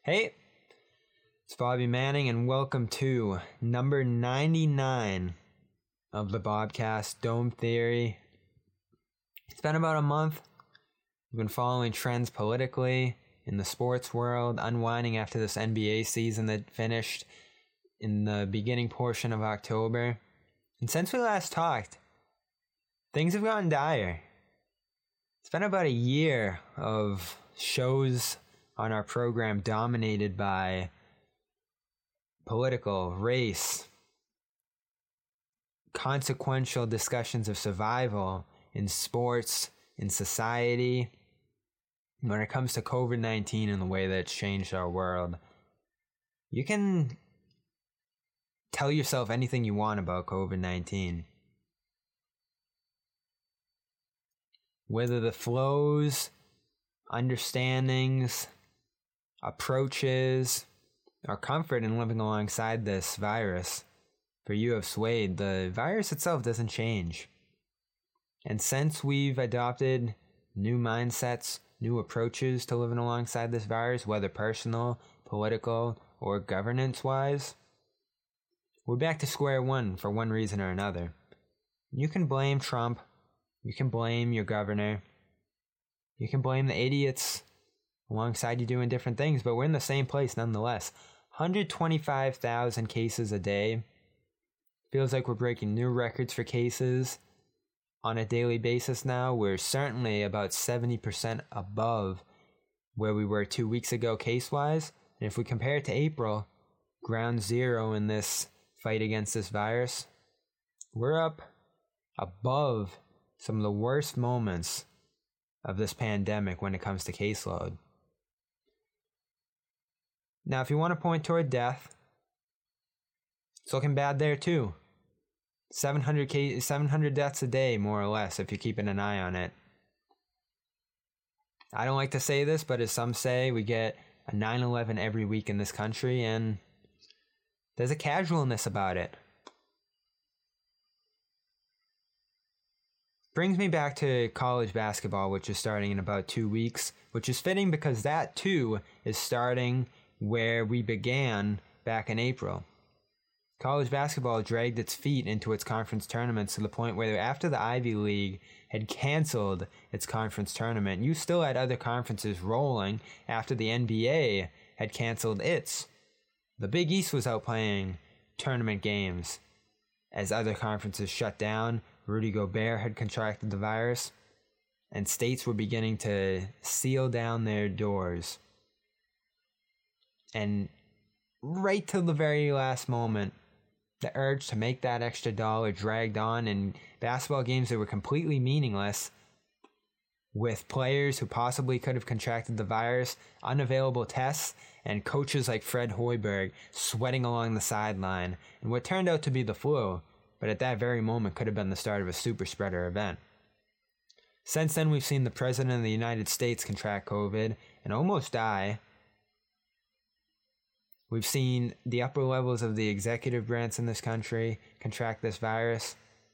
Hey, it's Bobby Manning, and welcome to number 99 of the Bobcast Dome Theory. It's been about a month. We've been following trends politically in the sports world, unwinding after this NBA season that finished in the beginning portion of October. And since we last talked, things have gotten dire. It's been about a year of shows on our program dominated by political, race, consequential discussions of survival in sports, in society. When it comes to COVID-19 and the way that it's changed our world, you can tell yourself anything you want about COVID-19. Whether the flows, understandings, approaches, or comfort in living alongside this virus for you have swayed, the virus itself doesn't change. And since we've adopted new mindsets, new approaches to living alongside this virus, whether personal, political, or governance-wise, we're back to square one for one reason or another. You can blame Trump, you can blame your governor, you can blame the idiots alongside you doing different things, but we're in the same place nonetheless. 125,000 cases a day. Feels like we're breaking new records for cases on a daily basis now. We're certainly about 70% above where we were 2 weeks ago case-wise. And if we compare it to April, ground zero in this fight against this virus, we're up above some of the worst moments of this pandemic when it comes to caseload. Now, if you want to point toward death, it's looking bad there too. 700 deaths a day, more or less, if you're keeping an eye on it. I don't like to say this, but as some say, we get a 9/11 every week in this country, and there's a casualness about it. Brings me back to college basketball, which is starting in about 2 weeks, which is fitting because that too is starting where we began back in April. College basketball dragged its feet into its conference tournaments to the point where after the Ivy League had canceled its conference tournament, you still had other conferences rolling after the NBA had canceled its. The Big East was out playing tournament games as other conferences shut down. Rudy Gobert had contracted the virus, and states were beginning to seal down their doors. And right till the very last moment, the urge to make that extra dollar dragged on, and basketball games that were completely meaningless with players who possibly could have contracted the virus, unavailable tests, and coaches like Fred Hoiberg sweating along the sideline, and what turned out to be the flu, but at that very moment could have been the start of a super spreader event. Since then, we've seen the President of the United States contract COVID and almost die. We've seen the upper levels of the executive branch in this country contract this virus.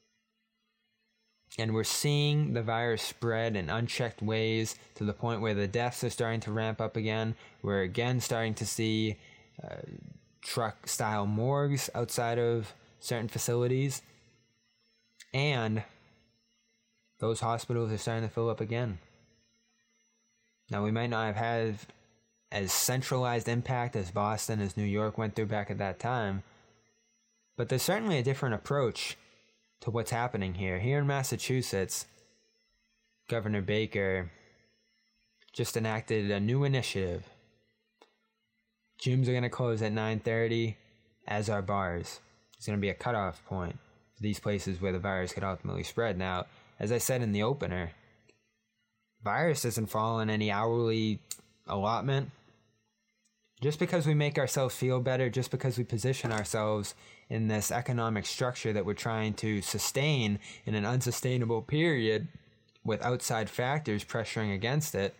And we're seeing the virus spread in unchecked ways to the point where the deaths are starting to ramp up again. We're again starting to see truck-style morgues outside of certain facilities. And those hospitals are starting to fill up again. Now, we might not have had as centralized impact as Boston, as New York went through back at that time, but there's certainly a different approach to what's happening here. Here in Massachusetts, Governor Baker just enacted a new initiative. Gyms are going to close at 9:30, as are bars. It's going to be a cutoff point for these places where the virus could ultimately spread. Now, as I said in the opener, virus doesn't fall in any hourly allotment. Just because we make ourselves feel better, just because we position ourselves in this economic structure that we're trying to sustain in an unsustainable period with outside factors pressuring against it,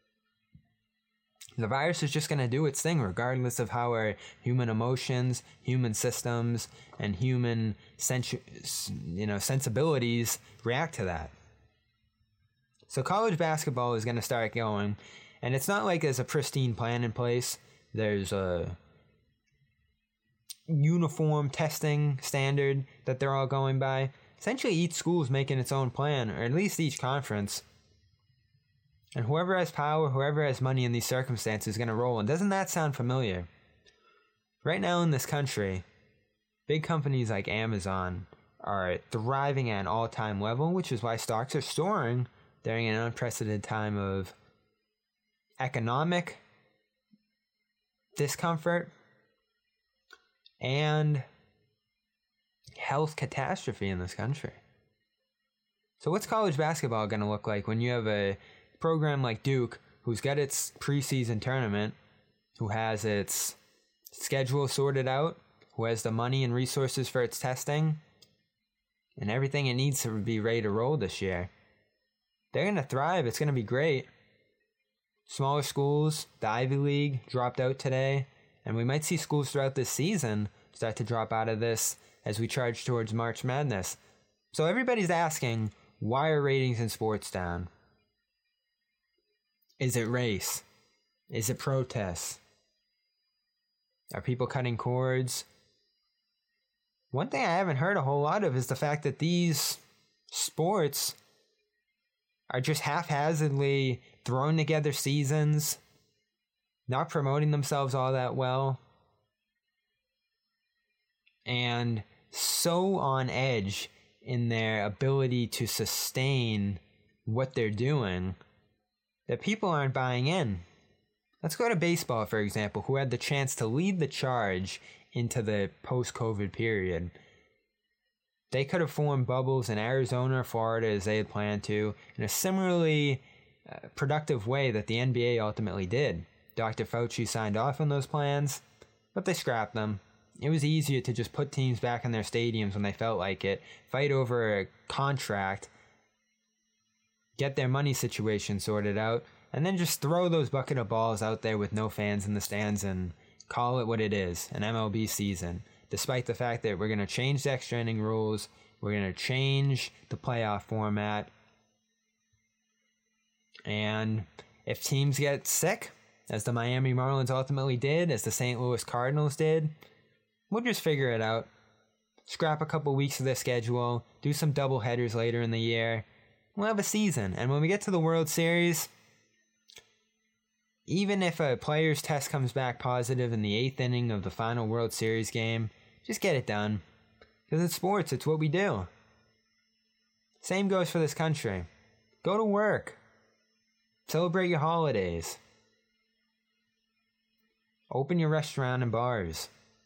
the virus is just going to do its thing regardless of how our human emotions, human systems, and human sensibilities react to that. So college basketball is going to start going, and it's not like there's a pristine plan in place There's a uniform testing standard that they're all going by. Essentially, each school's making its own plan, or at least each conference. And whoever has power, whoever has money in these circumstances is going to roll. And doesn't that sound familiar? Right now in this country, big companies like Amazon are thriving at an all-time level, which is why stocks are soaring during an unprecedented time of economic discomfort and health catastrophe in this country. So what's college basketball going to look like when you have a program like Duke, who's got its preseason tournament, who has its schedule sorted out, who has the money and resources for its testing, and everything it needs to be ready to roll this year? They're going to thrive. It's going to be great. Smaller schools, the Ivy League dropped out today, and we might see schools throughout this season start to drop out of this as we charge towards March Madness. So everybody's asking, why are ratings in sports down? Is it race? Is it protests? Are people cutting cords? One thing I haven't heard a whole lot of is the fact that these sports are just haphazardly throwing together seasons, not promoting themselves all that well, and so on edge in their ability to sustain what they're doing that people aren't buying in. Let's go to baseball, for example, who had the chance to lead the charge into the post-COVID period. They could have formed bubbles in Arizona or Florida as they had planned to, in a similarly productive way that the NBA ultimately did. Dr. Fauci signed off on those plans, but they scrapped them. It was easier to just put teams back in their stadiums when they felt like it, fight over a contract, get their money situation sorted out, and then just throw those bucket of balls out there with no fans in the stands and call it what it is, an MLB season. Despite the fact that we're going to change the extra inning rules, we're going to change the playoff format, and if teams get sick, as the Miami Marlins ultimately did, as the St. Louis Cardinals did, we'll just figure it out. Scrap a couple weeks of their schedule, do some double headers later in the year. We'll have a season. And when we get to the World Series, even if a player's test comes back positive in the 8th inning of the final World Series game, just get it done. Because it's sports, it's what we do. Same goes for this country. Go to work. Celebrate your holidays. Open your restaurant and bars.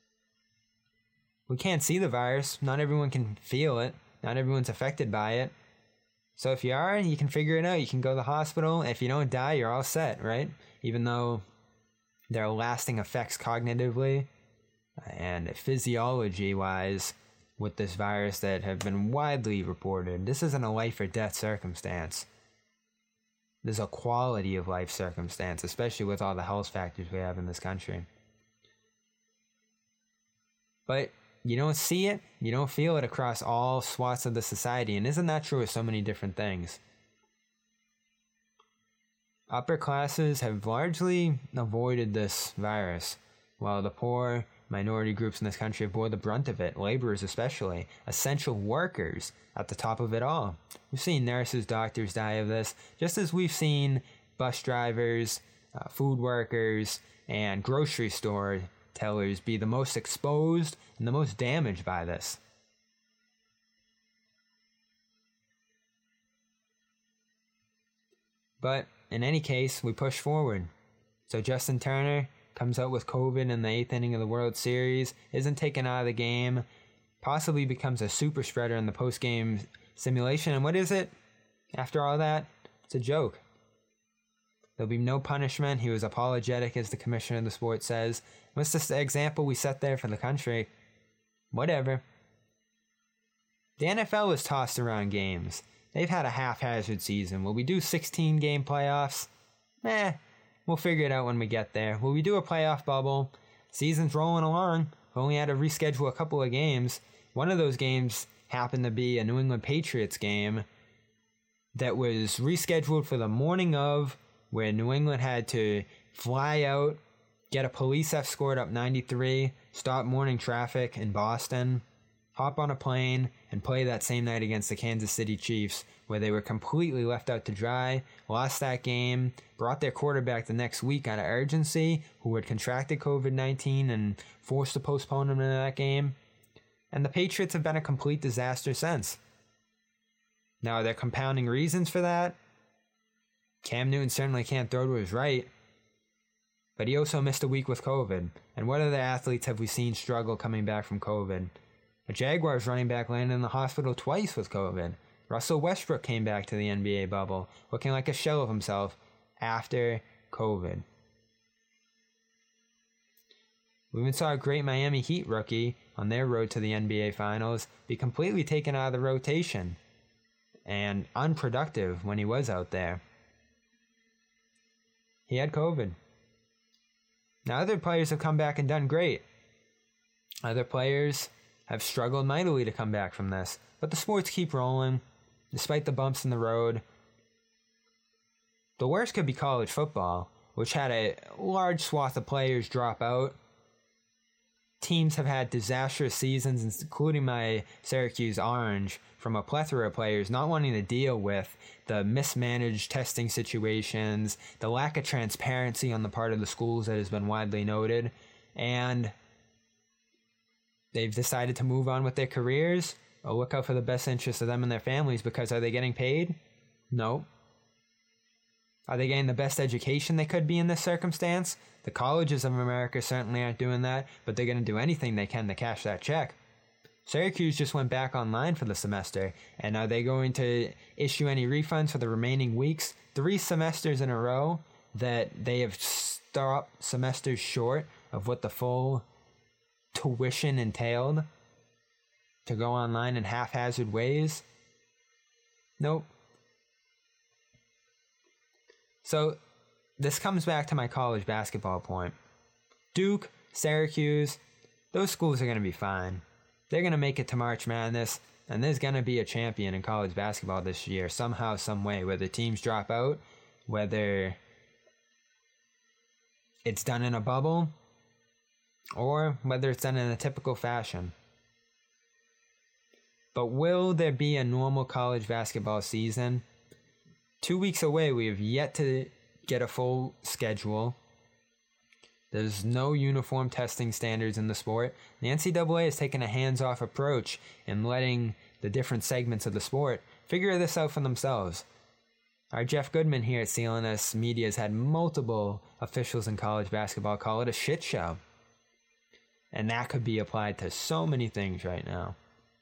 We can't see the virus. Not everyone can feel it. Not everyone's affected by it. So if you are, you can figure it out. You can go to the hospital. If you don't die, you're all set, right? Even though there are lasting effects cognitively and physiology-wise with this virus that have been widely reported. This isn't a life or death circumstance. There's a quality of life circumstance, especially with all the health factors we have in this country. But you don't see it, you don't feel it across all swaths of the society. And isn't that true of so many different things? Upper classes have largely avoided this virus, while the poor minority groups in this country have bore the brunt of it, laborers especially, essential workers at the top of it all. We've seen nurses, doctors die of this, just as we've seen bus drivers, food workers, and grocery store tellers be the most exposed and the most damaged by this. But in any case, we push forward. So Justin Turner comes out with COVID in the 8th inning of the World Series, isn't taken out of the game, possibly becomes a super spreader in the post-game simulation. And what is it? After all that, it's a joke. There'll be no punishment. He was apologetic, as the commissioner of the sport says. What's this example we set there for the country? Whatever. The NFL has tossed around games. They've had a haphazard season. Will we do 16-game playoffs? We'll figure it out when we get there. Will we do a playoff bubble? Season's rolling along. We've only had to reschedule a couple of games. One of those games happened to be a New England Patriots game that was rescheduled for the morning of, where New England had to fly out, get a police escort up 93, stop morning traffic in Boston, hop on a plane, and play that same night against the Kansas City Chiefs, where they were completely left out to dry, lost that game, brought their quarterback the next week out of urgency, who had contracted COVID-19 and forced to postpone him in that game. And the Patriots have been a complete disaster since. Now, are there compounding reasons for that? Cam Newton certainly can't throw to his right, but he also missed a week with COVID. And what other athletes have we seen struggle coming back from COVID? A Jaguars running back landed in the hospital twice with COVID. Russell Westbrook came back to the NBA bubble, looking like a shell of himself after COVID. We even saw a great Miami Heat rookie on their road to the NBA Finals be completely taken out of the rotation and unproductive when he was out there. He had COVID. Now other players have come back and done great. Other players have struggled mightily to come back from this, but the sports keep rolling, despite the bumps in the road. The worst could be college football, which had a large swath of players drop out. Teams have had disastrous seasons, including my Syracuse Orange, from a plethora of players not wanting to deal with the mismanaged testing situations, the lack of transparency on the part of the schools that has been widely noted, and they've decided to move on with their careers or look out for the best interests of them and their families, because are they getting paid? No. Are they getting the best education they could be in this circumstance? The colleges of America certainly aren't doing that, but they're going to do anything they can to cash that check. Syracuse just went back online for the semester, and are they going to issue any refunds for the remaining weeks? 3 semesters in a row that they have stopped semesters short of what the full tuition entailed to go online in haphazard ways? Nope. So this comes back to my college basketball point. Duke, Syracuse, those schools are going to be fine. They're going to make it to March Madness, and there's going to be a champion in college basketball this year, somehow, some way, whether teams drop out, whether it's done in a bubble, or whether it's done in a typical fashion. But will there be a normal college basketball season? 2 weeks away, we have yet to get a full schedule. There's no uniform testing standards in the sport. The NCAA has taken a hands-off approach in letting the different segments of the sport figure this out for themselves. Our Jeff Goodman here at CLNS Media has had multiple officials in college basketball call it a shit show. And that could be applied to so many things right now.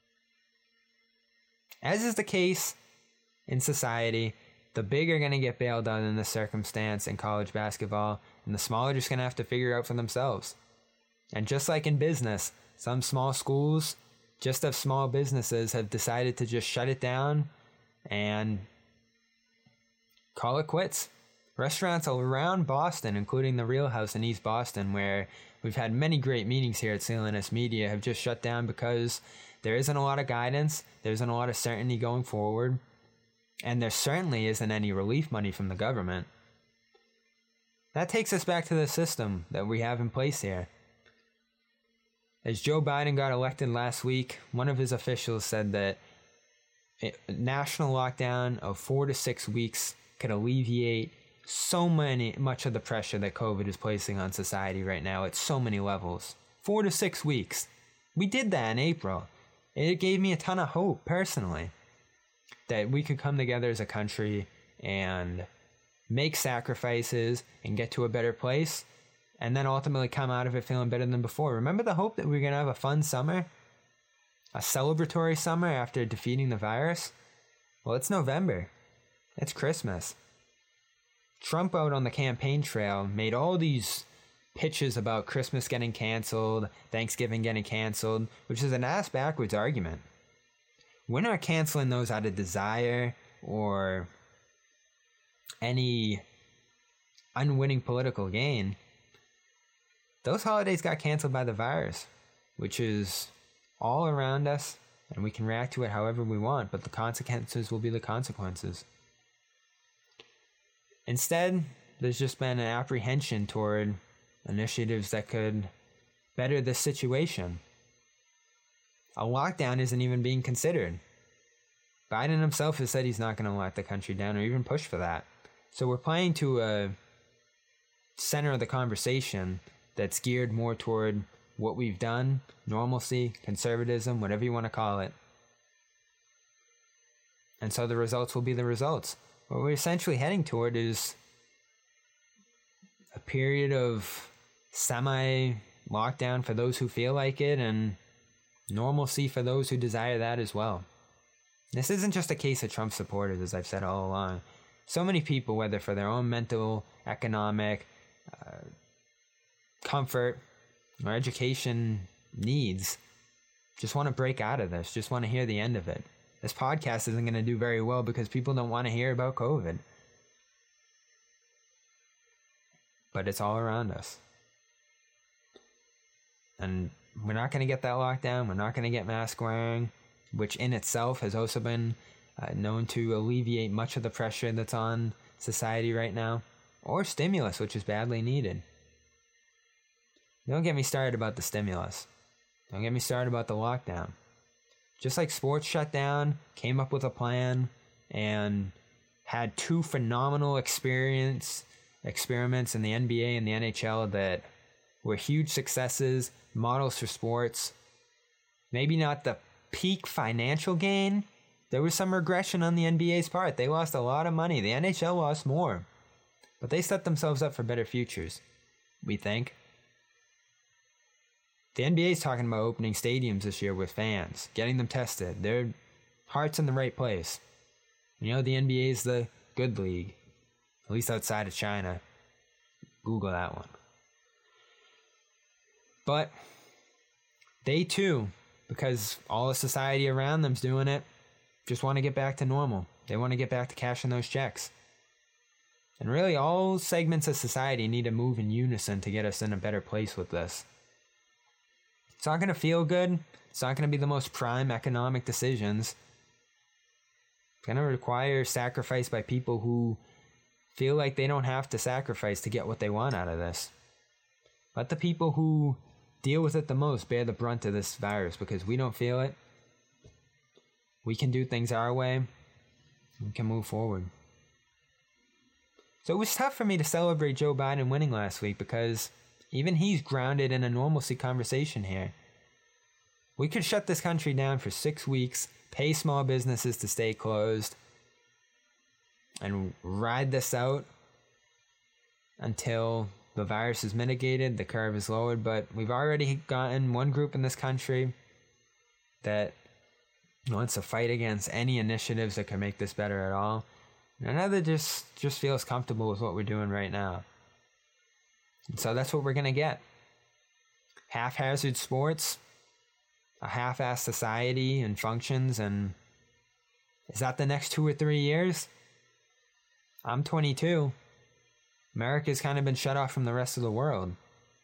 As is the case in society, the big are going to get bailed out in this circumstance in college basketball, and the small are just going to have to figure it out for themselves. And just like in business, some small schools, just as small businesses, have decided to just shut it down and call it quits. Restaurants around Boston, including the Real House in East Boston, where we've had many great meetings here at CLNS Media, have just shut down because there isn't a lot of guidance, there isn't a lot of certainty going forward, and there certainly isn't any relief money from the government. That takes us back to the system that we have in place here. As Joe Biden got elected last week, one of his officials said that a national lockdown of 4 to 6 weeks could alleviate much of the pressure that COVID is placing on society right now at so many levels. 4 to 6 weeks. We did that in April. It gave me a ton of hope, personally, that we could come together as a country and make sacrifices and get to a better place, and then ultimately come out of it feeling better than before. Remember the hope that we were going to have a fun summer? A celebratory summer after defeating the virus? Well, it's November. It's Christmas. Trump out on the campaign trail made all these pitches about Christmas getting canceled, Thanksgiving getting canceled, which is an ass-backwards argument. We're not canceling those out of desire or any unwitting political gain. Those holidays got canceled by the virus, which is all around us, and we can react to it however we want, but the consequences will be the consequences. Instead, there's just been an apprehension toward initiatives that could better this situation. A lockdown isn't even being considered. Biden himself has said he's not going to lock the country down or even push for that. So we're playing to a center of the conversation that's geared more toward what we've done, normalcy, conservatism, whatever you want to call it. And so the results will be the results. What we're essentially heading toward is a period of semi-lockdown for those who feel like it and normalcy for those who desire that as well. This isn't just a case of Trump supporters, as I've said all along. So many people, whether for their own mental, economic, comfort, or education needs, just want to break out of this, just want to hear the end of it. This podcast isn't going to do very well because people don't want to hear about COVID. But it's all around us. And we're not going to get that lockdown. We're not going to get mask wearing, which in itself has also been known to alleviate much of the pressure that's on society right now. Or stimulus, which is badly needed. Don't get me started about the stimulus. Don't get me started about the lockdown. Just like sports shut down, came up with a plan, and had two phenomenal experiments in the NBA and the NHL that were huge successes, models for sports. Maybe not the peak financial gain. There was some regression on the NBA's part. They lost a lot of money. The NHL lost more. But they set themselves up for better futures, we think. The NBA's talking about opening stadiums this year with fans, getting them tested. Their heart's in the right place. You know, the NBA's the good league, at least outside of China. Google that one. But they too, because all the society around them's doing it, just want to get back to normal. They want to get back to cashing those checks. And really, all segments of society need to move in unison to get us in a better place with this. It's not going to feel good. It's not going to be the most prime economic decisions. It's going to require sacrifice by people who feel like they don't have to sacrifice to get what they want out of this. Let the people who deal with it the most bear the brunt of this virus, because we don't feel it. We can do things our way. We can move forward. So it was tough for me to celebrate Joe Biden winning last week because even he's grounded in a normalcy conversation here. We could shut this country down for 6 weeks, pay small businesses to stay closed, and ride this out until the virus is mitigated, the curve is lowered. But we've already gotten one group in this country that wants to fight against any initiatives that can make this better at all. Another just feels comfortable with what we're doing right now. And so that's what we're going to get. Haphazard sports, a half-assed society and functions, and is that the next 2 or 3 years? I'm 22. America's kind of been shut off from the rest of the world.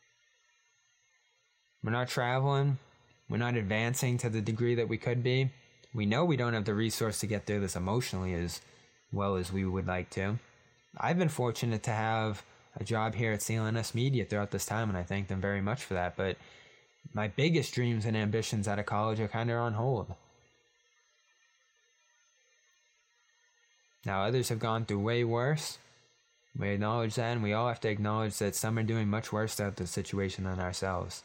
We're not traveling. We're not advancing to the degree that we could be. We know we don't have the resource to get through this emotionally as well as we would like to. I've been fortunate to have a job here at CLNS Media throughout this time, and I thank them very much for that. But my biggest dreams and ambitions out of college are kind of on hold. Now, others have gone through way worse. We acknowledge that, and we all have to acknowledge that some are doing much worse out of the situation than ourselves.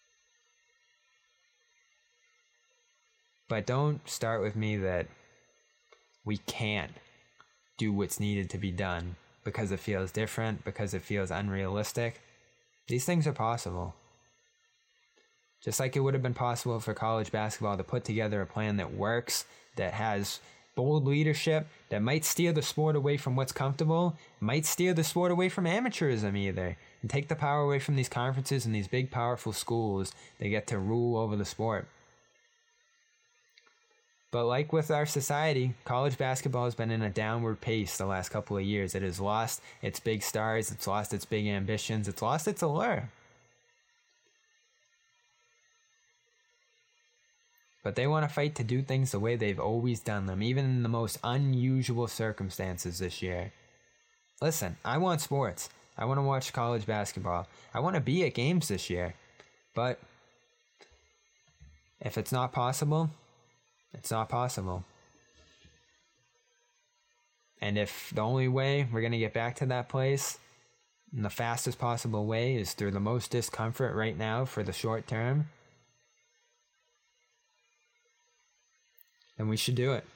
But don't start with me that we can't do what's needed to be done because it feels different, because it feels unrealistic. These things are possible. Just like it would have been possible for college basketball to put together a plan that works, that has bold leadership, that might steer the sport away from what's comfortable, might steer the sport away from amateurism either, and take the power away from these conferences and these big powerful schools that get to rule over the sport. But like with our society, college basketball has been in a downward pace the last couple of years. It has lost its big stars, it's lost its big ambitions, it's lost its allure. But they want to fight to do things the way they've always done them, even in the most unusual circumstances this year. Listen, I want sports. I want to watch college basketball. I want to be at games this year. But if it's not possible, it's not possible. And if the only way we're going to get back to that place in the fastest possible way is through the most discomfort right now for the short term, then we should do it.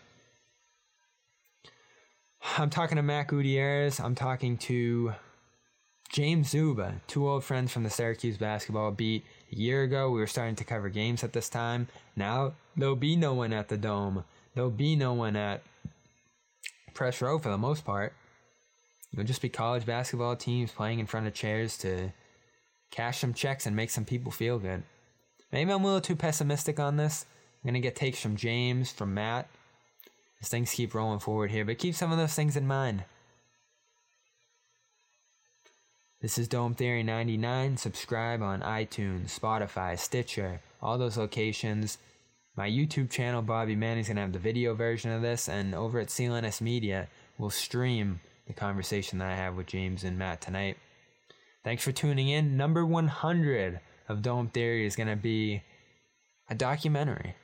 I'm talking to Matt Gutierrez. I'm talking to James Zuba, two old friends from the Syracuse basketball beat. A year ago, we were starting to cover games at this time. Now, there'll be no one at the Dome. There'll be no one at Press Row for the most part. It'll just be college basketball teams playing in front of chairs to cash some checks and make some people feel good. Maybe I'm a little too pessimistic on this. I'm going to get takes from James, from Matt, as things keep rolling forward here, but keep some of those things in mind. This is Dome Theory 99. Subscribe on iTunes, Spotify, Stitcher, all those locations. My YouTube channel, Bobby Manning's going to have the video version of this, and over at CLNS Media, we'll stream the conversation that I have with James and Matt tonight. Thanks for tuning in. Number 100 of Dome Theory is going to be a documentary.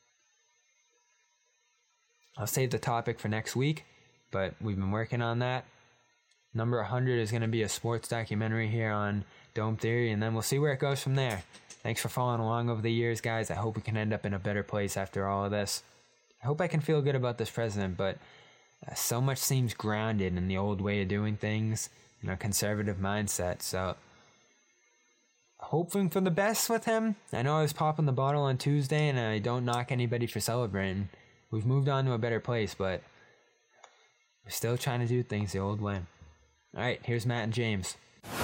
I'll save the topic for next week, but we've been working on that. Number 100 is going to be a sports documentary here on Dome Theory, and then we'll see where it goes from there. Thanks for following along over the years, guys. I hope we can end up in a better place after all of this. I hope I can feel good about this president, but so much seems grounded in the old way of doing things, a conservative mindset. So, hoping for the best with him. I know I was popping the bottle on Tuesday, and I don't knock anybody for celebrating. We've moved on to a better place, but we're still trying to do things the old way. All right, here's Matt and James.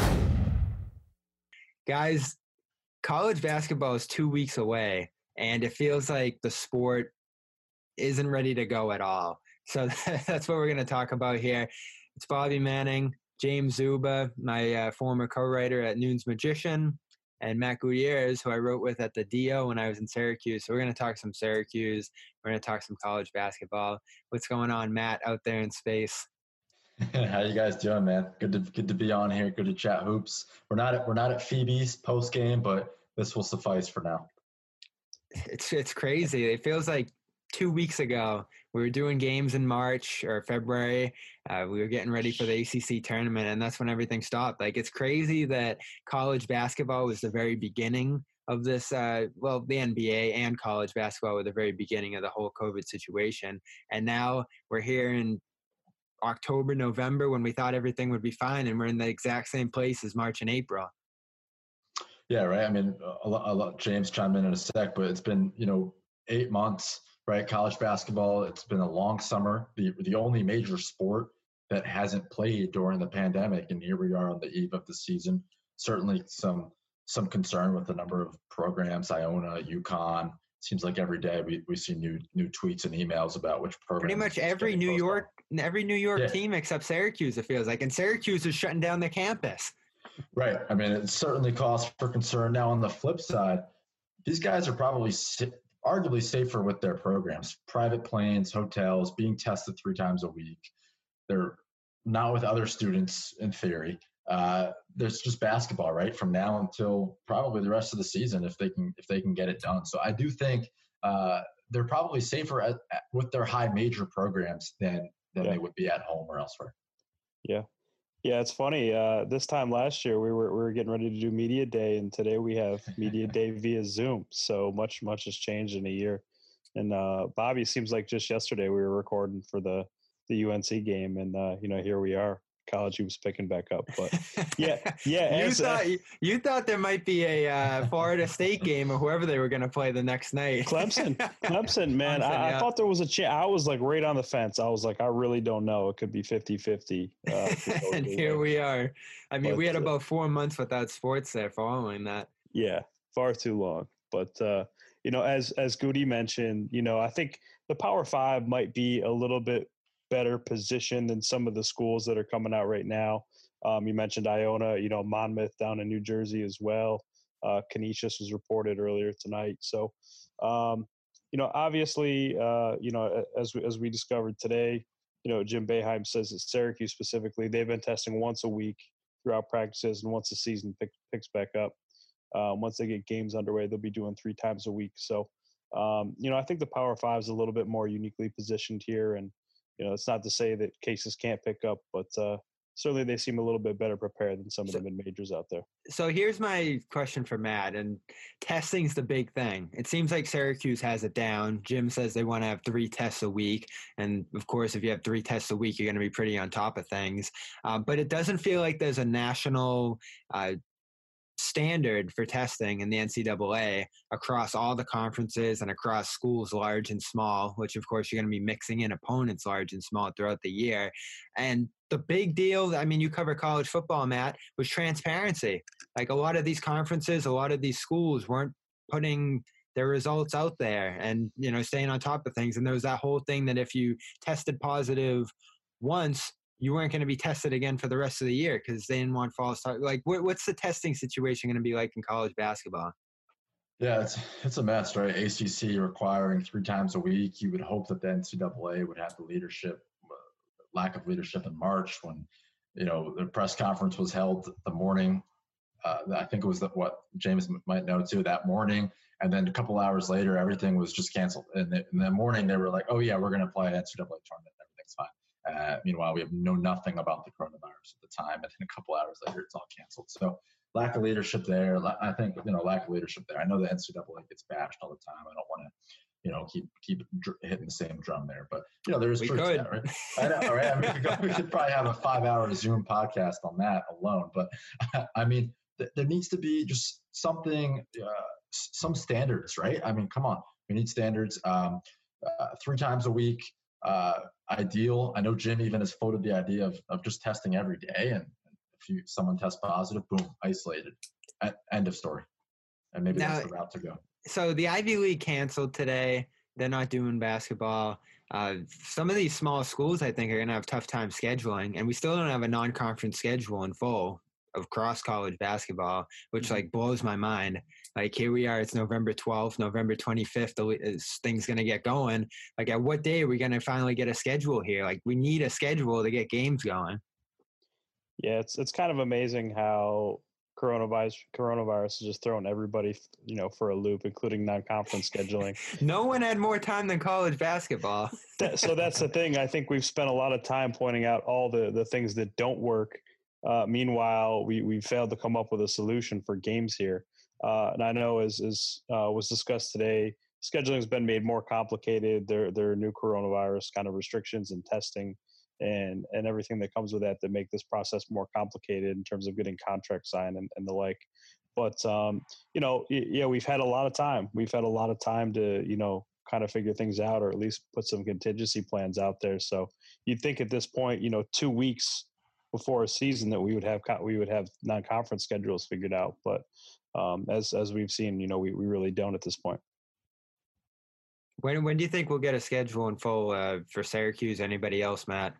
Guys, college basketball is 2 weeks away, and it feels like the sport isn't ready to go at all. So that's what we're going to talk about here. It's Bobby Manning, James Zuba, my former co-writer at Noon's Magician, and Matt Gutierrez, who I wrote with at the DO when I was in Syracuse. So we're going to talk some Syracuse. We're going to talk some college basketball. What's going on, Matt, out there in space? How you guys doing, man? Good to be on here. Good to chat hoops. We're not at Phoebe's post game, but this will suffice for now. It's crazy. It feels like 2 weeks ago we were doing games in March or February. We were getting ready for the ACC tournament, and that's when everything stopped. Like, it's crazy that college basketball was the very beginning of this. The NBA and college basketball were the very beginning of the whole COVID situation, and now we're here in October, November, when we thought everything would be fine, and we're in the exact same place as March and April. Yeah, right. I mean, a lot. James chime in a sec, but it's been 8 months, right? College basketball. It's been a long summer. The only major sport that hasn't played during the pandemic, and here we are on the eve of the season. Certainly some concern with the number of programs. Iona, UConn. Seems like every day we see new tweets and emails about which program. Pretty much every New York team except Syracuse, it feels like, and Syracuse is shutting down the campus. Right. I mean, it certainly cause for concern. Now, on the flip side, these guys are probably arguably safer with their programs. Private planes, hotels, being tested 3 times a week. They're not with other students in theory. There's just basketball, right, from now until probably the rest of the season if they can get it done. So I do think they're probably safer with their high major programs than they would be at home or elsewhere. Yeah. Yeah, it's funny. This time last year, we were getting ready to do Media Day, and today we have Media Day via Zoom. So much has changed in a year. And Bobby, seems like just yesterday we were recording for the UNC game, and here we are. College hoops picking back up, but yeah. You thought there might be a Florida State game or whoever they were going to play the next night. Clemson, man. I thought there was a chance. I was like right on the fence. I was like, I really don't know. It could be 50-50. And here we are. I mean, we had about 4 months without sports there following that. Yeah, far too long. But as Goody mentioned, I think the Power Five might be a little bit better position than some of the schools that are coming out right now. You mentioned Iona, Monmouth down in New Jersey as well. Canisius was reported earlier tonight. So, obviously, as we discovered today, Jim Boeheim says that Syracuse specifically, they've been testing once a week. throughout practices. And once the season picks back up, once they get games underway, they'll be doing 3 times a week. So, I think the Power Five is a little bit more uniquely positioned here. And, it's not to say that cases can't pick up, but certainly they seem a little bit better prepared than some of the mid-majors out there. So here's my question for Matt, and testing's the big thing. It seems like Syracuse has it down. Jim says they want to have 3 tests a week. And of course, if you have 3 tests a week, you're going to be pretty on top of things. But it doesn't feel like there's a national standard for testing in the NCAA across all the conferences and across schools large and small, which of course you're going to be mixing in opponents large and small throughout the year. And the big deal, I mean, you cover college football, Matt, was transparency. Like a lot of these conferences, a lot of these schools weren't putting their results out there and, staying on top of things. And there was that whole thing that if you tested positive once, you weren't going to be tested again for the rest of the year because they didn't want false start. Like, what's the testing situation going to be like in college basketball? Yeah, it's a mess, right? ACC requiring 3 times a week. You would hope that the NCAA would have the lack of leadership in March when, the press conference was held the morning. I think it was what James might know too, that morning. And then a couple hours later, everything was just canceled. And in the morning, they were like, oh, yeah, we're going to play an NCAA tournament. Everything's fine. Meanwhile, we have nothing about the coronavirus at the time, and then a couple hours later, it's all canceled. So lack of leadership there. I think lack of leadership there. I know the NCAA gets bashed all the time. I don't want to keep hitting the same drum there, but there's truth to that, right? I know, right? I mean, we could probably have a 5-hour Zoom podcast on that alone, but I mean, there needs to be just something, some standards, right? I mean, come on, we need standards. 3 times a week. Ideal. I know Jim even has floated the idea of just testing every day, and if someone tests positive, boom, isolated. End of story. And maybe that's the route to go. So the Ivy League canceled today. They're not doing basketball. Some of these small schools, I think, are going to have tough time scheduling, and we still don't have a non-conference schedule in full of cross-college basketball, which blows my mind. Like, here we are, it's November 12th, November 25th, things going to get going. Like, at what day are we going to finally get a schedule here? Like, we need a schedule to get games going. Yeah, it's kind of amazing how coronavirus is just throwing everybody, for a loop, including non-conference scheduling. No one had more time than college basketball. So that's the thing. I think we've spent a lot of time pointing out all the things that don't work. Meanwhile, we failed to come up with a solution for games here. And I know as was discussed today, scheduling has been made more complicated. There are new coronavirus kind of restrictions and testing and everything that comes with that make this process more complicated in terms of getting contracts signed and the like. But, we've had a lot of time. We've had a lot of time to, kind of figure things out, or at least put some contingency plans out there. So you'd think at this point, 2 weeks before a season that we would have non-conference schedules figured out. But as we've seen, we really don't at this point. When do you think we'll get a schedule in full for Syracuse? Anybody else, Matt?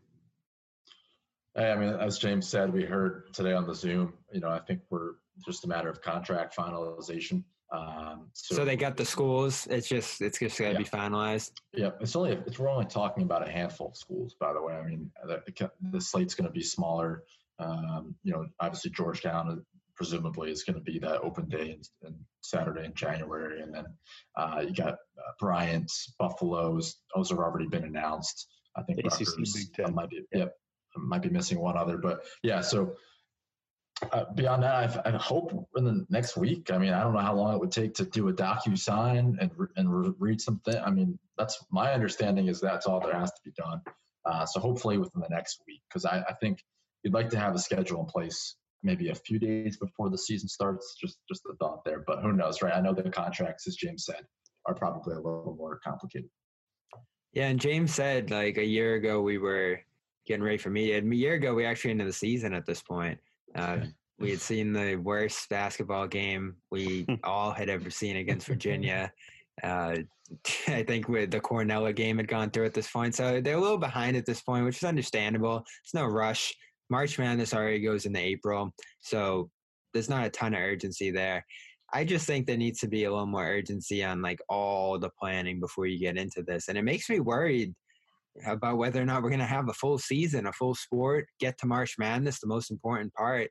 I mean, as James said, we heard today on the Zoom, I think we're just a matter of contract finalization. So they got the schools. It's just got to be finalized. Yeah, we're only talking about a handful of schools, by the way. I mean, the slate's going to be smaller. Obviously Georgetown presumably is going to be that open day and Saturday in January, and then you got Bryant, Buffalo's. Those have already been announced. I think Rutgers might be missing one other, but yeah. So beyond that, I hope in the next week. I mean, I don't know how long it would take to do a DocuSign and read something. I mean, that's my understanding is that's all that has to be done. So hopefully within the next week, because I think you'd like to have a schedule in place maybe a few days before the season starts. Just the thought there, but who knows, right? I know the contracts, as James said, are probably a little more complicated. Yeah, and James said like a year ago we were getting ready for media. A year ago we actually into the season at this point. We had seen the worst basketball game we all had ever seen against Virginia. I think with the Cornell game had gone through at this point. So they're a little behind at this point, which is understandable. It's no rush. March Madness already goes into April. So there's not a ton of urgency there. I just think there needs to be a little more urgency on like all the planning before you get into this. And it makes me worried about whether or not we're going to have a full season, a full sport, get to March Madness, the most important part.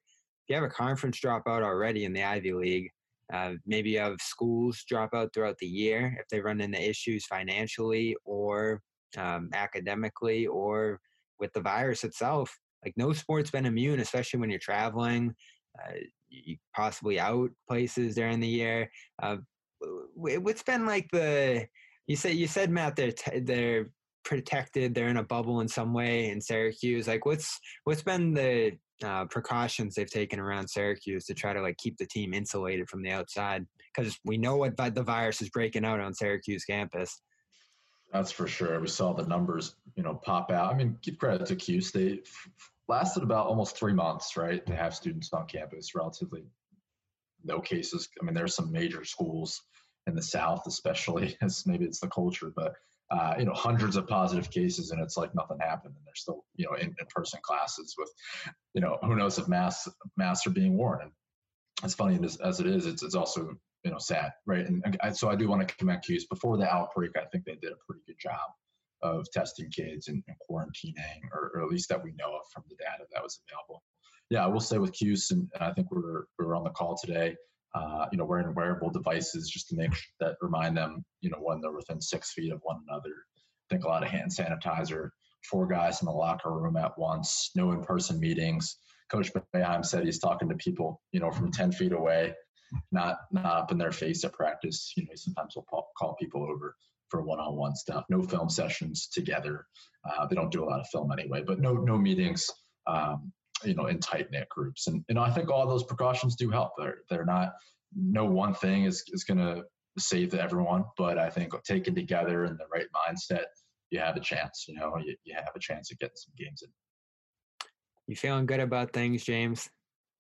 you have a conference dropout already in the Ivy League, maybe you have schools drop out throughout the year if they run into issues financially or academically or with the virus itself. Like no sport's been immune, especially when you're traveling, you possibly out places during the year. What's been like you said Matt, they're protected, they're in a bubble in some way in Syracuse. Like what's been the precautions they've taken around Syracuse to try to like keep the team insulated from the outside? Because we know what the virus is breaking out on Syracuse campus. That's for sure. We saw the numbers, pop out. I mean, give credit to Cuse. They lasted about almost 3 months, right? They have students on campus, relatively no cases. I mean, there's some major schools in the South, especially, as maybe it's the culture, but hundreds of positive cases, and it's like nothing happened, and they're still, in-person classes with, who knows if masks are being worn. And as funny as it is, it's also sad, right? And so I do want to commend Cuse. Before the outbreak, I think they did a pretty good job of testing kids and quarantining, or at least that we know of from the data that was available. Yeah, I will say with Cuse, and I think we're on the call today, wearing wearable devices just to remind them, when they're within 6 feet of one another. I think a lot of hand sanitizer, 4 guys in the locker room at once, no in-person meetings. Coach Boeheim said he's talking to people, from 10 feet away, not up in their face at practice. Sometimes we'll call people over for one-on-one stuff. No film sessions together. They don't do a lot of film anyway, but no meetings, in tight-knit groups. And, I think all those precautions do help. They're not, no one thing is going to save everyone, but I think taken together in the right mindset, you have a chance, you have a chance of getting some games in. You feeling good about things, James?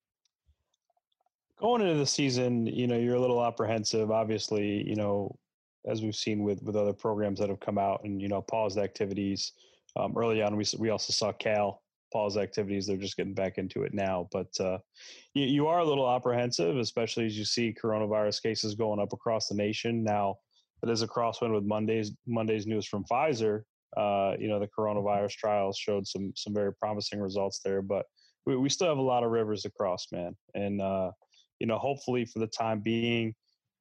Going into the season, you're a little apprehensive, obviously, as we've seen with other programs that have come out and, paused activities. Early on, we also saw Cal pause activities. They're just getting back into it now. But you are a little apprehensive, especially as you see coronavirus cases going up across the nation. Now, it is a crosswind with Monday's news from Pfizer. The coronavirus trials showed some very promising results there. But we still have a lot of rivers to cross, man. And, hopefully for the time being,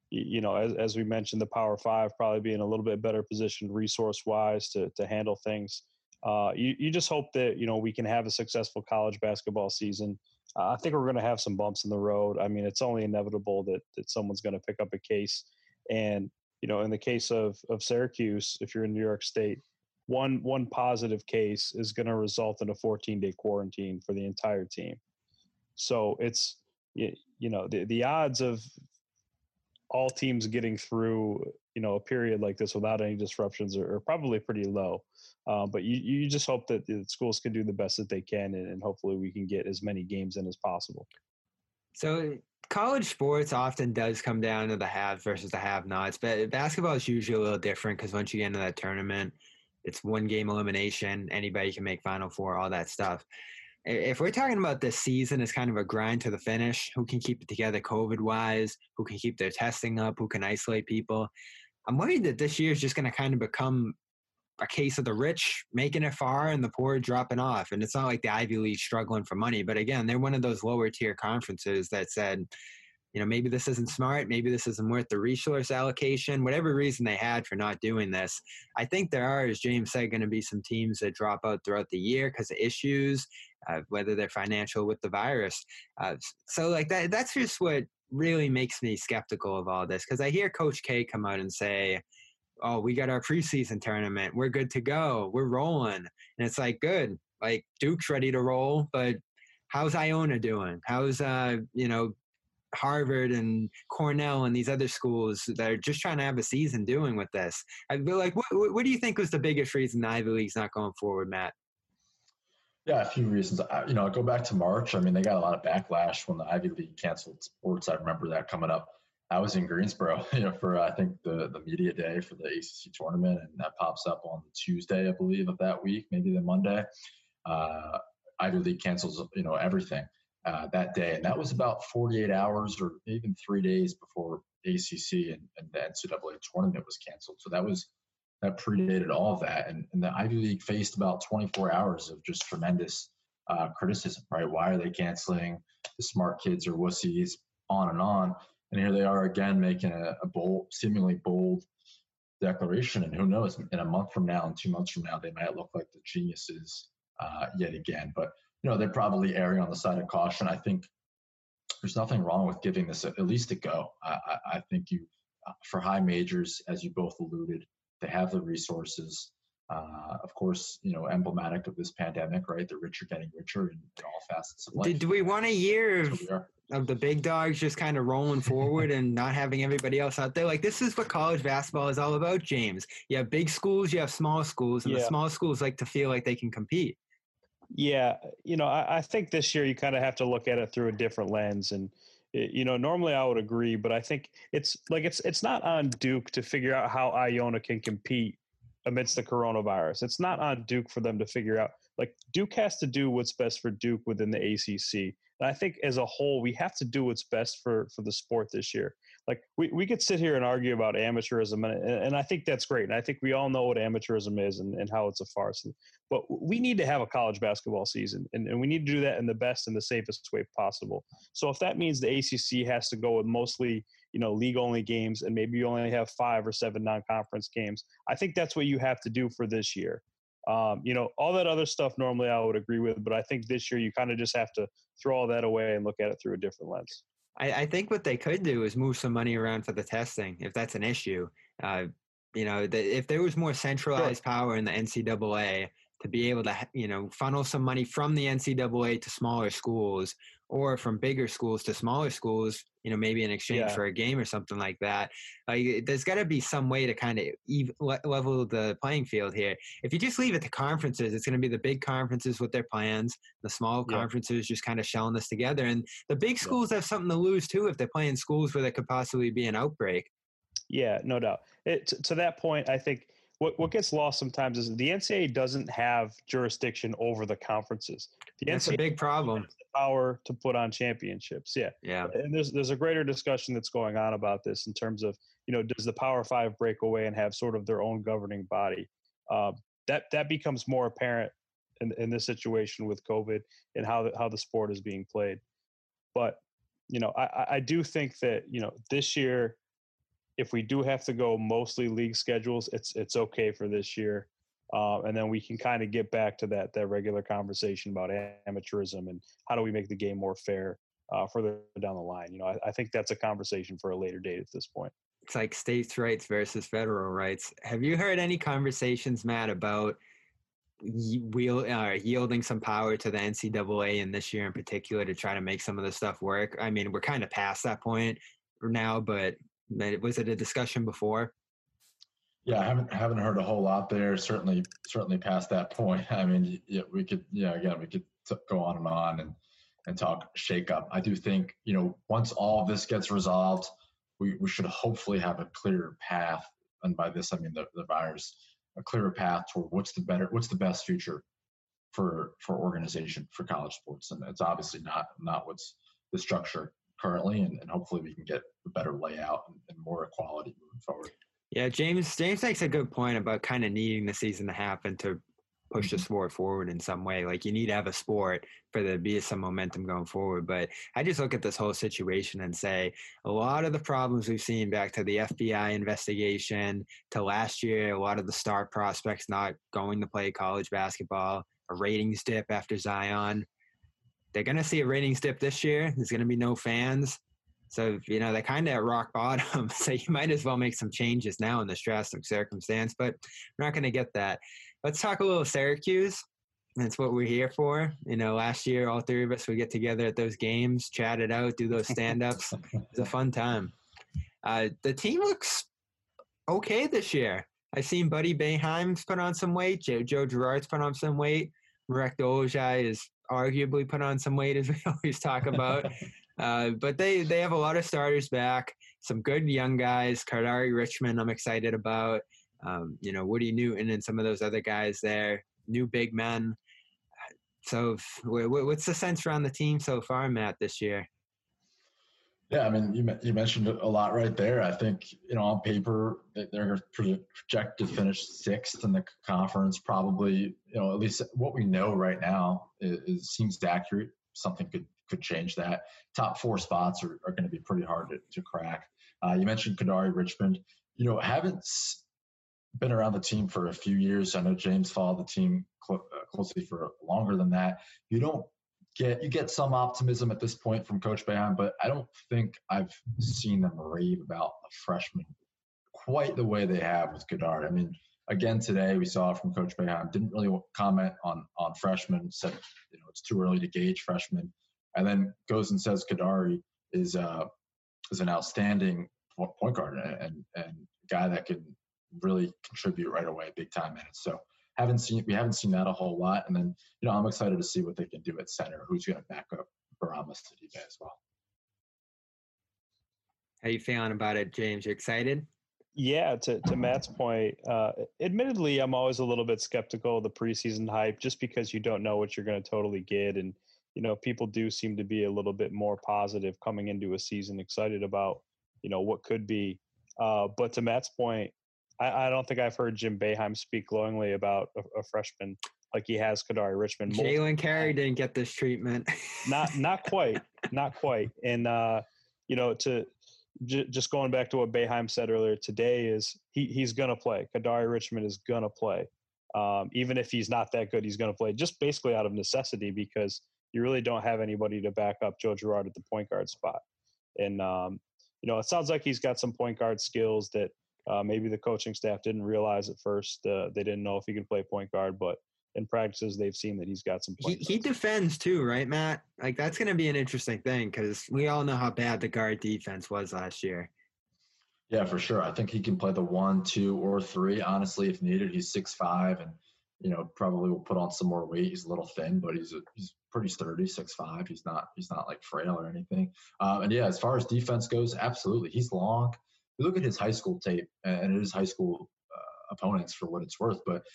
as we mentioned, the Power Five probably be in a little bit better position resource-wise to handle things. You just hope that, we can have a successful college basketball season. I think we're going to have some bumps in the road. I mean, it's only inevitable that someone's going to pick up a case. And, in the case of Syracuse, if you're in New York State, one positive case is going to result in a 14-day quarantine for the entire team. So it's, the odds of all teams getting through, a period like this without any disruptions are probably pretty low. But you just hope that the schools can do the best that they can, and hopefully we can get as many games in as possible. So college sports often does come down to the haves versus the have-nots, but basketball is usually a little different because once you get into that tournament, it's 1-game elimination. Anybody can make Final Four, all that stuff. If we're talking about this season as kind of a grind to the finish, who can keep it together COVID-wise, who can keep their testing up, who can isolate people, I'm worried that this year is just going to kind of become a case of the rich making it far and the poor dropping off. And it's not like the Ivy League struggling for money, but again, they're one of those lower tier conferences that said, maybe this isn't smart. Maybe this isn't worth the resource allocation, whatever reason they had for not doing this. I think there are, as James said, going to be some teams that drop out throughout the year because of issues, whether they're financial with the virus. So like that's just what really makes me skeptical of all this. Cause I hear Coach K come out and say, oh, we got our preseason tournament. We're good to go. We're rolling. And it's like, good. Like Duke's ready to roll, but how's Iona doing? How's, Harvard and Cornell and these other schools that are just trying to have a season doing with this? I feel like, what do you think was the biggest reason the Ivy League's not going forward, Matt? Yeah, a few reasons. I go back to March. I mean, they got a lot of backlash when the Ivy League canceled sports. I remember that coming up. I was in Greensboro, for I think the media day for the ACC tournament, and that pops up on Tuesday, I believe, of that week, maybe the Monday. Ivy League cancels, everything that day, and that was about 48 hours or even 3 days before ACC and the NCAA tournament was canceled. So that predated all of that, and the Ivy League faced about 24 hours of just tremendous criticism, right? Why are they canceling? The smart kids are wussies, on and on. And here they are again making a bold, seemingly bold declaration. And who knows, in a month from now and 2 months from now, they might look like the geniuses yet again. But, they're probably erring on the side of caution. I think there's nothing wrong with giving this at least a go. I think for high majors, as you both alluded, they have the resources. Of course, emblematic of this pandemic, right? The rich are getting richer in all facets of life. Do we want a year of the big dogs just kind of rolling forward and not having everybody else out there? Like, this is what college basketball is all about, James. You have big schools, you have small schools, and the small schools like to feel like they can compete. Yeah, I think this year you kind of have to look at it through a different lens. And, normally I would agree, but I think it's not on Duke to figure out how Iona can compete amidst the coronavirus. It's not on Duke for them to figure out. Like, Duke has to do what's best for Duke within the ACC. And I think as a whole, we have to do what's best for the sport this year. Like, we could sit here and argue about amateurism, and I think that's great. And I think we all know what amateurism is and how it's a farce. But we need to have a college basketball season, and we need to do that in the best and the safest way possible. So if that means the ACC has to go with mostly, league-only games, and maybe you only have 5 or 7 non-conference games, I think that's what you have to do for this year. All that other stuff normally I would agree with, but I think this year you kind of just have to throw all that away and look at it through a different lens. I think what they could do is move some money around for the testing, if that's an issue. If there was more centralized power in the NCAA to be able to, funnel some money from the NCAA to smaller schools, or from bigger schools to smaller schools, maybe in exchange for a game or something like that. There's got to be some way to kind of level the playing field here. If you just leave it to conferences, it's going to be the big conferences with their plans, the small conferences just kind of shelling this together. And the big schools have something to lose too if they're playing schools where there could possibly be an outbreak. Yeah, no doubt. To that point, I think what gets lost sometimes is the NCAA doesn't have jurisdiction over the conferences. That's a big problem. Has the power to put on championships. Yeah. And there's a greater discussion that's going on about this in terms of, does the Power Five break away and have sort of their own governing body? That becomes more apparent in this situation with COVID and how the sport is being played. But, I do think that, this year, if we do have to go mostly league schedules, it's okay for this year. And then we can kind of get back to that regular conversation about amateurism and how do we make the game more fair further down the line. I think that's a conversation for a later date at this point. It's like states' rights versus federal rights. Have you heard any conversations, Matt, about yielding some power to the NCAA in this year in particular to try to make some of this stuff work? I mean, we're kind of past that point now, but was it a discussion before? Yeah, I haven't heard a whole lot there. Certainly past that point. I mean, we could go on and talk shake up. I do think, once all of this gets resolved, we should hopefully have a clearer path. And by this, I mean the virus, a clearer path toward what's the best future for organization for college sports. And it's obviously not what's the structure currently, and hopefully we can get a better layout and more equality moving forward. Yeah, James makes a good point about kind of needing the season to happen to push the sport forward in some way. Like, you need to have a sport for there to be some momentum going forward. But I just look at this whole situation and say a lot of the problems we've seen, back to the FBI investigation, to last year, a lot of the star prospects not going to play college basketball, a ratings dip after Zion. They're going to see a ratings dip this year. There's going to be no fans. So, they're kind of at rock bottom. So you might as well make some changes now in this drastic circumstance, but we're not going to get that. Let's talk a little Syracuse. That's what we're here for. Last year, all 3 of us would get together at those games, chat it out, do those stand-ups. It was a fun time. The team looks okay this year. I've seen Buddy Boeheim's put on some weight. Joe Girard's put on some weight. Marek Dolezaj is arguably put on some weight, as we always talk about. But they have a lot of starters back, some good young guys. Kardari Richmond, I'm excited about. Woody Newton and some of those other guys there, new big men. So what's the sense around the team so far, Matt, this year? Yeah, I mean, you mentioned a lot right there. I think, on paper, they're projected to finish sixth in the conference. Probably, at least what we know right now seems accurate. Something could change that. Top four spots are going to be pretty hard to crack. You mentioned Kadari Richmond. Haven't been around the team for a few years. I know James followed the team closely for longer than that. You get some optimism at this point from Coach Boeheim, but I don't think I've seen them rave about a freshman quite the way they have with Goddard. I mean, again today we saw from Coach Boeheim didn't really comment on freshmen. Said it's too early to gauge freshmen, and then goes and says Kadari is an outstanding point guard and guy that can really contribute right away, big time minutes. So we haven't seen that a whole lot. And then, I'm excited to see what they can do at center. Who's going to back up Barama Sidibe as well. How you feeling about it, James? You excited? Yeah, to Matt's point, admittedly, I'm always a little bit skeptical of the preseason hype just because you don't know what you're going to totally get. And, people do seem to be a little bit more positive coming into a season, excited about, what could be. But to Matt's point, I don't think I've heard Jim Boeheim speak glowingly about a freshman like he has Kadari Richmond. Jalen Carey didn't get this treatment. Not quite. And, just going back to what Boeheim said earlier today is he's going to play. Kadari Richmond is going to play. Even if he's not that good, he's going to play just basically out of necessity because you really don't have anybody to back up Joe Girard at the point guard spot. And, it sounds like he's got some point guard skills that maybe the coaching staff didn't realize at first. They didn't know if he could play point guard, but in practices, they've seen that he's got some point he defends too, right, Matt? Like, that's going to be an interesting thing because we all know how bad the guard defense was last year. Yeah, for sure. I think he can play the 1, 2, or 3. Honestly, if needed, he's 6'5", and probably will put on some more weight. He's a little thin, but he's pretty sturdy, 6'5". He's not like frail or anything. And yeah, as far as defense goes, absolutely, he's long. You look at his high school tape and his high school opponents for what it's worth, but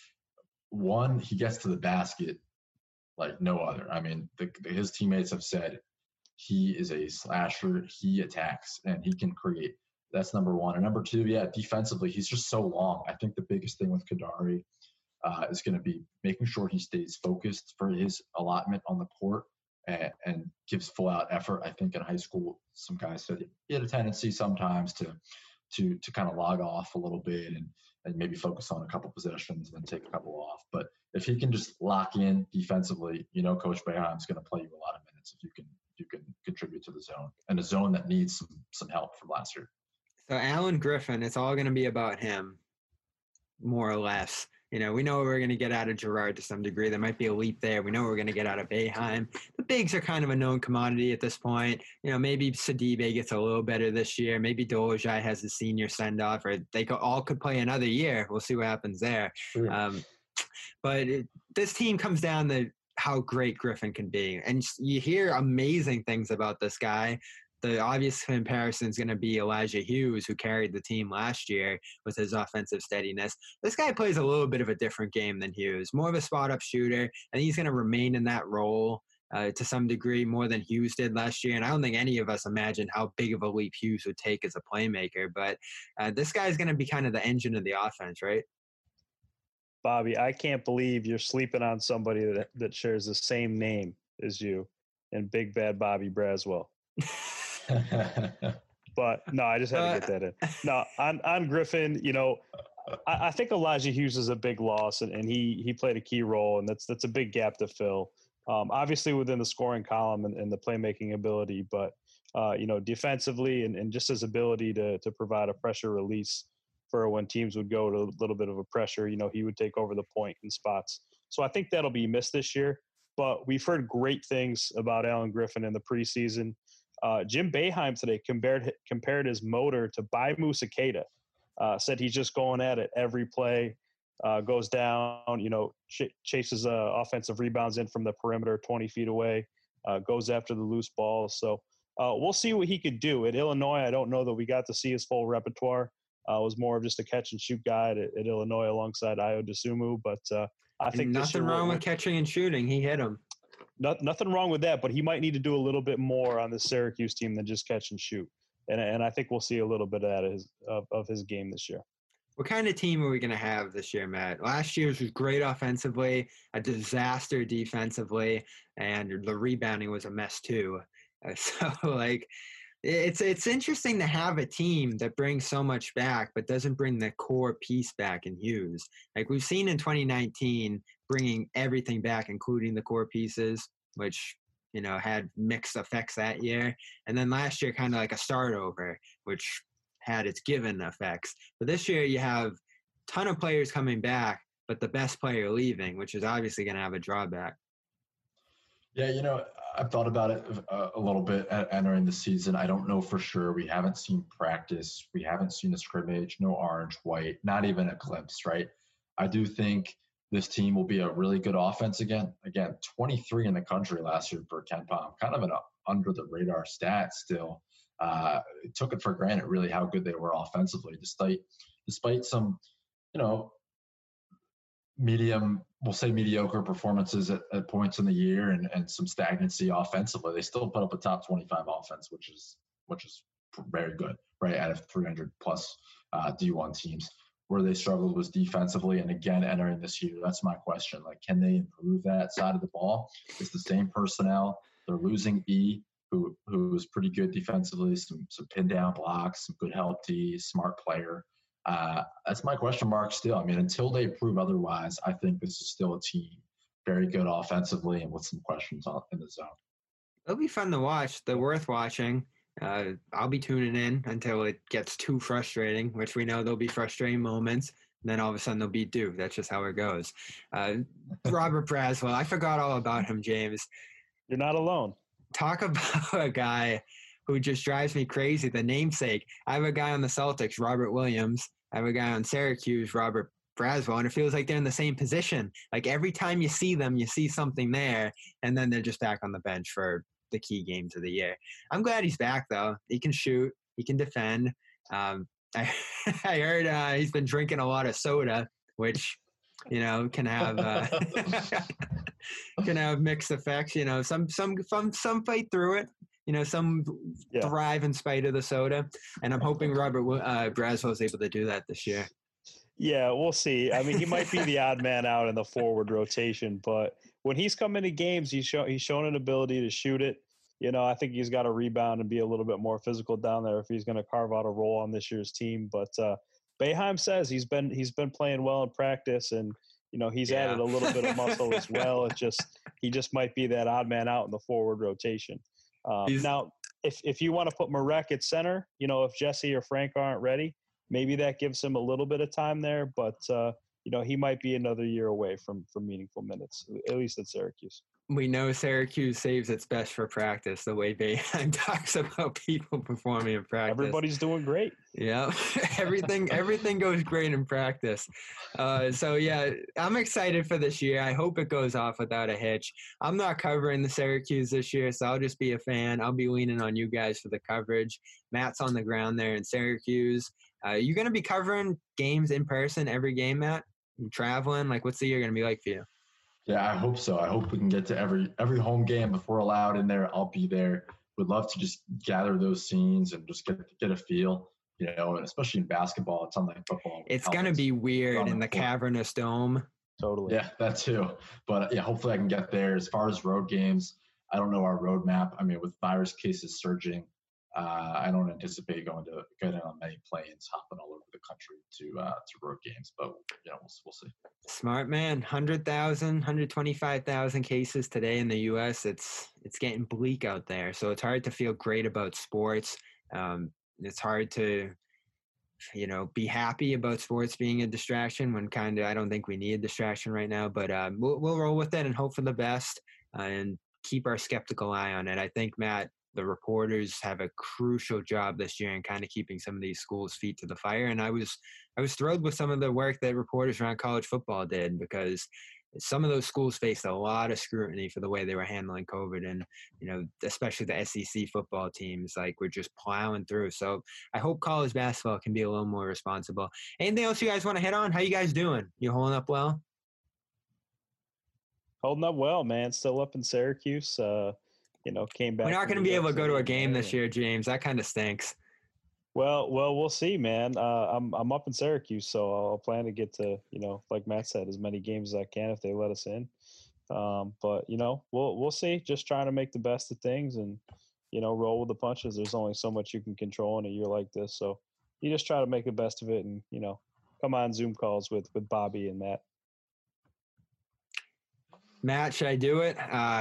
one, he gets to the basket like no other. I mean, his teammates have said he is a slasher. He attacks and he can create. That's number one. And number two, yeah, defensively, he's just so long. I think the biggest thing with Kadari is going to be making sure he stays focused for his allotment on the court and gives full out effort. I think in high school, some guys said he had a tendency sometimes to kind of log off a little bit and maybe focus on a couple possessions and then take a couple off. But if he can just lock in defensively, Coach Boeheim's going to play you a lot of minutes if you can contribute to the zone, and a zone that needs some help from last year. So Alan Griffin, it's all going to be about him, more or less. We know we're going to get out of Girard to some degree. There might be a leap there. We know we're going to get out of Boeheim. The bigs are kind of a known commodity at this point. Maybe Sidibe gets a little better this year. Maybe Dolezaj has his senior send-off, or they all could play another year. We'll see what happens there. Sure. But this team comes down to how great Griffin can be. And you hear amazing things about this guy. The obvious comparison is going to be Elijah Hughes, who carried the team last year with his offensive steadiness. This guy plays a little bit of a different game than Hughes, more of a spot-up shooter, and he's going to remain in that role to some degree more than Hughes did last year. And I don't think any of us imagined how big of a leap Hughes would take as a playmaker. But this guy's going to be kind of the engine of the offense, right? Bobby, I can't believe you're sleeping on somebody that shares the same name as you and Big Bad Bobby Braswell. But no, I just had to get that in. No, on Griffin, I think Elijah Hughes is a big loss, and he played a key role, and that's a big gap to fill. Obviously within the scoring column and the playmaking ability, but defensively and just his ability to provide a pressure release for when teams would go to a little bit of a pressure, he would take over the point in spots. So I think that'll be missed this year. But we've heard great things about Alan Griffin in the preseason. Jim Boeheim today compared his motor to Baimu Sakata. Said he's just going at it every play, goes down, chases offensive rebounds in from the perimeter 20 feet away, goes after the loose ball. So we'll see what he could do. At Illinois, I don't know that we got to see his full repertoire. Was more of just a catch and shoot guy at Illinois alongside Ayo Dosunmu. But I think nothing wrong with catching and shooting. He hit him. nothing wrong with that, but he might need to do a little bit more on the Syracuse team than just catch and shoot. And I think we'll see a little bit of that of his game this year. What kind of team are we going to have this year, Matt? Last year's was great offensively, a disaster defensively, and the rebounding was a mess too. So, like, it's interesting to have a team that brings so much back but doesn't bring the core piece back in Hughes. Like we've seen in 2019, bringing everything back, including the core pieces, which, you know, had mixed effects that year. And then last year, kind of like a start over, which had its given effects. But this year you have a ton of players coming back, but the best player leaving, which is obviously going to have a drawback. Yeah, you know, I've thought about it a little bit entering the season. I don't know for sure. We haven't seen practice. We haven't seen a scrimmage, no orange, white, not even a glimpse, right? I do think this team will be a really good offense again. Again, 23 in the country last year for KenPom, kind of an under the radar stat still. Took it for granted really how good they were offensively, despite some, you know, mediocre performances at points in the year and some stagnancy offensively. They still put up a top 25 offense, which is very good, right? Out of 300 plus D1 teams. Where they struggled was defensively, and again, entering this year, that's my question. Like, can they improve that side of the ball? It's the same personnel. They're losing E, who was pretty good defensively, some pin down blocks, some good help D, smart player. That's my question mark still. I mean, until they prove otherwise, I think this is still a team very good offensively and with some questions in the zone. It'll be fun to watch. They're worth watching. I'll be tuning in until it gets too frustrating, which we know there'll be frustrating moments. And then all of a sudden they'll beat Duke. That's just how it goes. Robert Braswell, I forgot all about him, James. You're not alone. Talk about a guy who just drives me crazy, the namesake. I have a guy on the Celtics, Robert Williams. I have a guy on Syracuse, Robert Braswell, and it feels like they're in the same position. Like every time you see them, you see something there, and then they're just back on the bench for the key games of the year. I'm glad he's back, though. He can shoot. He can defend. I heard he's been drinking a lot of soda, which, you know, can have can have mixed effects. You know, some fight through it. You know, some thrive in spite of the soda. And I'm hoping Robert Braswell is able to do that this year. Yeah, we'll see. I mean, he might be the odd man out in the forward rotation, but when he's come into games, he's shown an ability to shoot it. You know, I think he's got to rebound and be a little bit more physical down there if he's going to carve out a role on this year's team. But Boeheim says he's been playing well in practice, and you know he's added a little bit of muscle as well. He just might be that odd man out in the forward rotation. Now, if you want to put Marek at center, you know, if Jesse or Frank aren't ready, maybe that gives him a little bit of time there. But you know, he might be another year away from meaningful minutes, at least at Syracuse. We know Syracuse saves its best for practice, the way Boeheim talks about people performing in practice. Everybody's doing great. Yeah, everything goes great in practice. So, yeah, I'm excited for this year. I hope it goes off without a hitch. I'm not covering the Syracuse this year, so I'll just be a fan. I'll be leaning on you guys for the coverage. Matt's on the ground there in Syracuse. You going to be covering games in person every game, Matt? You traveling? Like, what's the year going to be like for you? Yeah, I hope so. I hope we can get to every home game if we're allowed in there. I'll be there. Would love to just gather those scenes and just get a feel, you know, and especially in basketball, it's unlike football. It's going to be weird in the cavernous dome. Totally. Yeah, that too. But yeah, hopefully I can get there. As far as road games, I don't know our roadmap. I mean, with virus cases surging, I don't anticipate going on many planes, hopping all over the country to road games. But you know, we'll see. Smart man. 100,000, 125,000 cases today in the U.S. It's getting bleak out there, so it's hard to feel great about sports. It's hard to, you know, be happy about sports being a distraction when I don't think we need a distraction right now. But we'll roll with it and hope for the best and keep our skeptical eye on it. I think, Matt, the reporters have a crucial job this year in kind of keeping some of these schools' feet to the fire. And I was thrilled with some of the work that reporters around college football did, because some of those schools faced a lot of scrutiny for the way they were handling COVID. And, you know, especially the SEC football teams, like, we're just plowing through. So I hope college basketball can be a little more responsible. Anything else you guys want to hit on? How you guys doing? You holding up well? Holding up well, man. Still up in Syracuse. Came back. We're not from going to New be York able to go City to a in game May, this year, James. That kind of stinks. Well, we'll see, man. I'm up in Syracuse, so I'll plan to get to, like Matt said, as many games as I can if they let us in. But we'll see. Just trying to make the best of things and roll with the punches. There's only so much you can control in a year like this, so you just try to make the best of it and come on Zoom calls with Bobby and Matt. Matt, should I do it?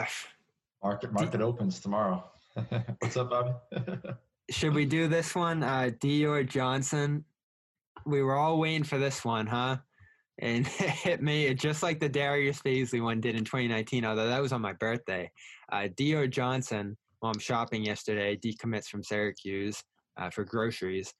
Market opens tomorrow. What's up, Bobby? Should we do this one? Dior Johnson. We were all waiting for this one, huh? And it hit me just like the Darius Baisley one did in 2019, although that was on my birthday. Dior Johnson, while I'm shopping yesterday, decommits from Syracuse for groceries.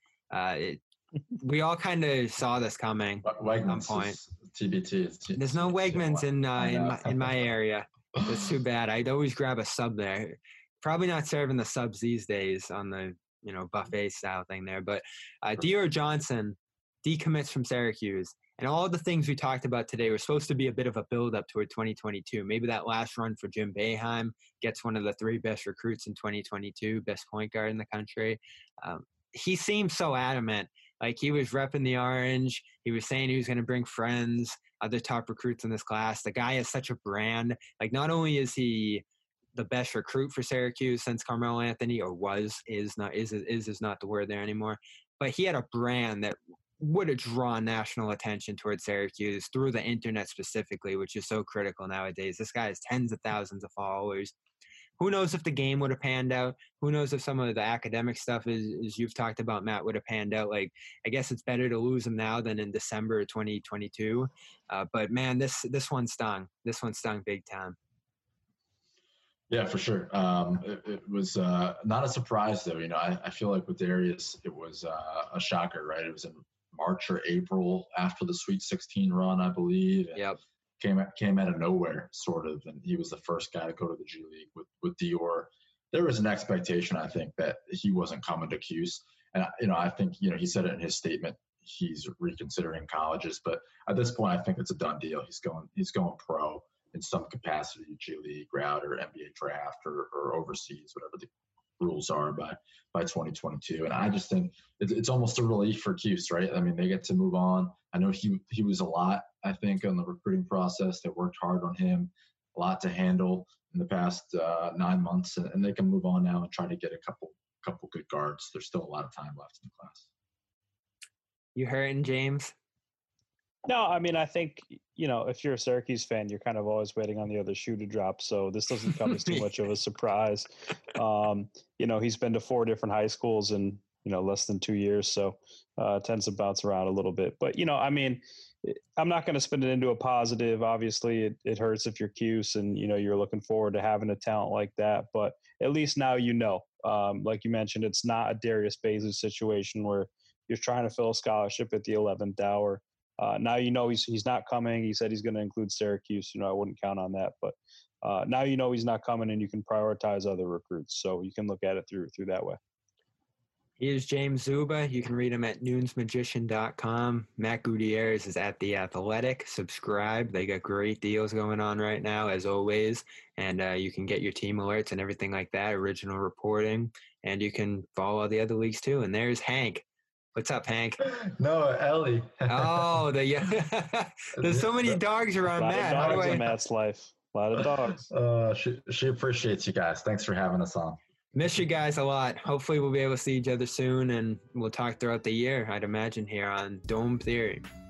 We all kind of saw this coming Wegmans at some point. TBT. There's no Wegmans in my area. That's too bad. I'd always grab a sub there. Probably not serving the subs these days on the buffet style thing there. But Dior Johnson decommits from Syracuse. And all the things we talked about today were supposed to be a bit of a build-up toward 2022. Maybe that last run for Jim Boeheim gets one of the 3 best recruits in 2022, best point guard in the country. He seemed so adamant. Like, he was repping the orange. He was saying he was going to bring friends, other top recruits in this class. The guy has such a brand. Like, not only is he the best recruit for Syracuse since Carmelo Anthony, or is not the word there anymore, but he had a brand that would have drawn national attention towards Syracuse through the internet specifically, which is so critical nowadays. This guy has tens of thousands of followers. Who knows if the game would have panned out? Who knows if some of the academic stuff, as you've talked about, Matt, would have panned out? Like, I guess it's better to lose him now than in December of 2022. But man, this one stung. This one stung big time. Yeah, for sure. It was not a surprise, though. I feel like with Darius, it was a shocker, right? It was in March or April after the Sweet 16 run, I believe. Yep. Came out of nowhere, sort of, and he was the first guy to go to the G League with Dior. There was an expectation, I think, that he wasn't coming to Cuse, and I think he said it in his statement. He's reconsidering colleges, but at this point, I think it's a done deal. He's going pro in some capacity, G League route or NBA draft or overseas, whatever the rules are by 2022. And I just think it's almost a relief for Cuse, right? I mean, they get to move on. I know he was a lot, I think, on the recruiting process. They worked hard on him, a lot to handle in the past 9 months, and they can move on now and try to get a couple good guards. There's still a lot of time left in the class. You hurting, James? No, I mean, I think, if you're a Syracuse fan, you're kind of always waiting on the other shoe to drop. So this doesn't come as too much of a surprise. He's been to 4 different high schools in, less than 2 years. So tends to bounce around a little bit. But, I mean, I'm not going to spin it into a positive. Obviously, it hurts if you're Cuse and, you're looking forward to having a talent like that. But at least now like you mentioned, it's not a Darius Baisley situation where you're trying to fill a scholarship at the 11th hour. Now he's not coming. He said he's going to include Syracuse. I wouldn't count on that. But now he's not coming, and you can prioritize other recruits. So you can look at it through that way. Here's James Zuba. You can read him at noonsmagician.com. Matt Gutierrez is at The Athletic. Subscribe. They got great deals going on right now, as always. And you can get your team alerts and everything like that, original reporting. And you can follow the other leagues, too. And there's Hank. What's up, Hank? No, Ellie. Oh, there's so many dogs around Matt. A lot of dogs in Matt's life. A lot of dogs. She appreciates you guys. Thanks for having us on. Miss you guys a lot. Hopefully we'll be able to see each other soon, and we'll talk throughout the year, I'd imagine, here on Dome Theory.